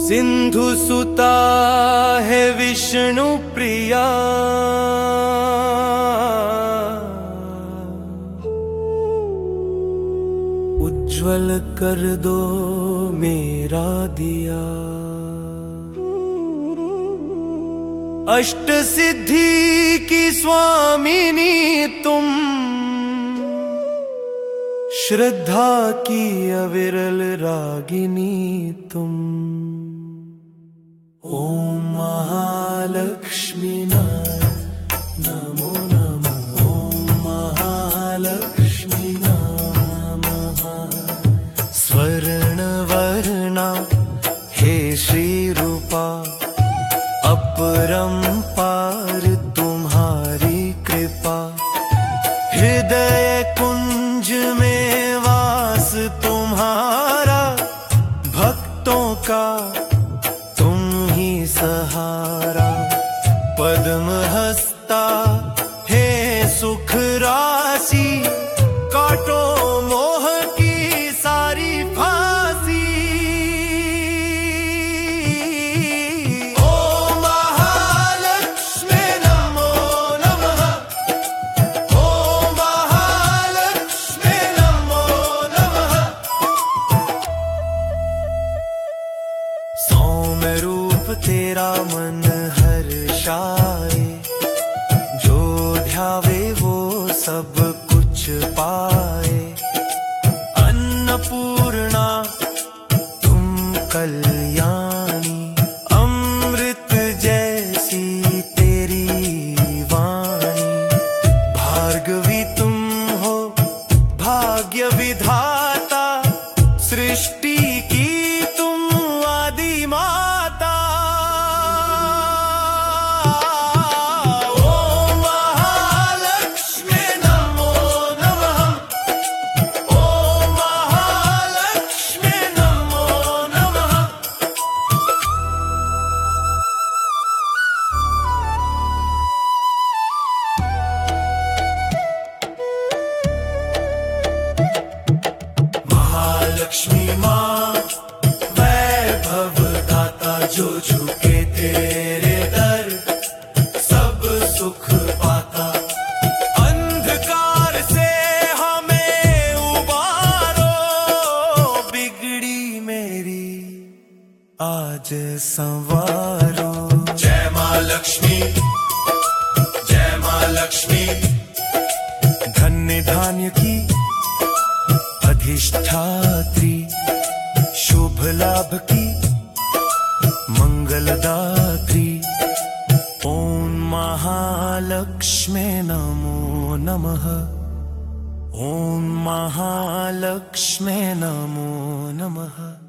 सिंधु सुता है विष्णु प्रिया, उज्ज्वल कर दो मेरा दिया। अष्ट सिद्धि की स्वामिनी तुम, श्रद्धा की अविरल रागिनी तुम। ओम महालक्ष्मी नमो नमः। ओम महालक्ष्मी नमः। स्वर्ण वर्णा हे श्री रूपा, अपरंपार तुम्हारी कृपा। हृदय कुंज में वास तुम्हारा, भक्तों का तुम ही सहारा। पद्म हस्ता हे सुख राशि, काटो मोह की सारी फांसी। ओम महालक्ष्मी नमो नमः। ओम महालक्ष्मी नमो नमः। सौम्य रूप तेरा मन हर्षाए, जो ध्यावे वो सब कुछ पाए। अन्नपूर्णा तुम कल्याणी, अमृत जैसी तेरी वाणी। भार्गवी तुम हो भाग्य विधाता, सृष्टि की तुम आदि माता। ओम महालक्ष्मी नमो नमः। ओम महालक्ष्मी नमो नमः। महालक्ष्मी माँ वैभव दाता, जो झुके तेरे दर सब सुख पाता। अंधकार से हमें उबारो, बिगड़ी मेरी आज संवारो। जय माँ लक्ष्मी, जय माँ लक्ष्मी। धन्य धान्य की अधिष्ठात्री, शुभ लाभ की मंगलदात्री। ओम महालक्ष्मी नमो नमः। ओम महालक्ष्मी नमो नमः।